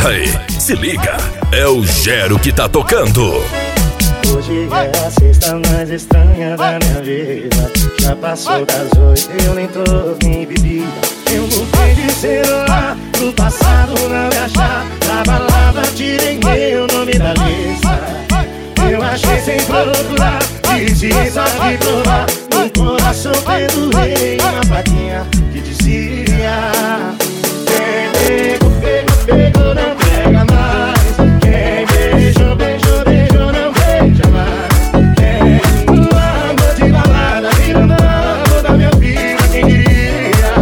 Aí, se liga, é o Gero que tá tocando. Hoje é a sexta mais estranha da minha vida. Já passou das 8, eu nem tô nem bebida. Eu mudei de celular, no passado não me achar. Na balada tirei meu nome da lista. Eu achei sem procurar, precisa de provar. No coração pendurei uma plaquinha que dizia: quem pegou, pegou, pegou, não pega mais. Quem beijou, beijou, beijou, não beija mais. Quem no amor de balada virando amor da minha vida, quem diria?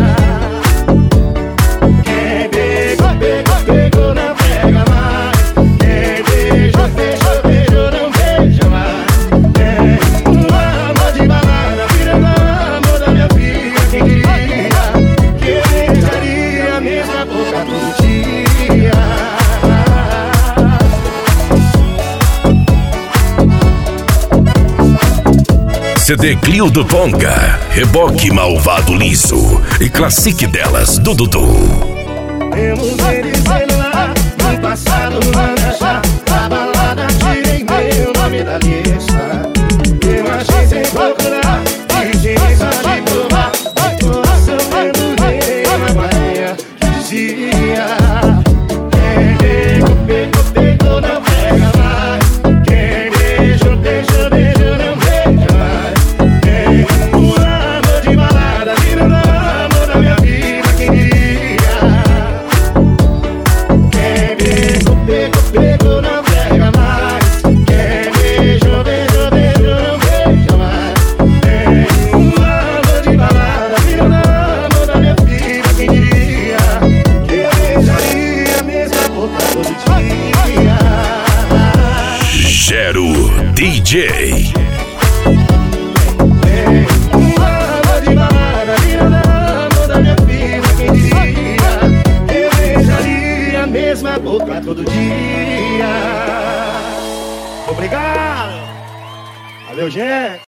Quem pegou, pegou, pegou, não pega mais. Quem beijou, beijou, beijou, não beija mais. Quem no amor de balada virando amor da minha vida, quem diria? Que eu beijaria a mesma boca todo dia. CD Clio do Tonga, Reboque Malvado Liso e Classique delas do Dudu. Eu mudei de celular, no passado não me achar. Na balada tirei meu nome da lista. Eu achei sem procurar, precisa de provar. No coração pendurei uma plaquinha que dizia: quem pegou, pegou, pegou, não pega mais. Quem beijou, beijou, beijou, não beija mais. Quem o amor de balada virando amor da minha vida, quem diria? Quem pegou, pegou, pegou, não pega mais. Quem beijou, beijou, beijou, não beija mais. Quem o amor de balada virando amor da minha vida, quem diria? Que eu beijaria a mesma boca todo dia. Gero DJ. Um amor de balada virando amor da minha vida, quem diria? Eu beijaria a mesma boca todo dia. Obrigado. Valeu, gente.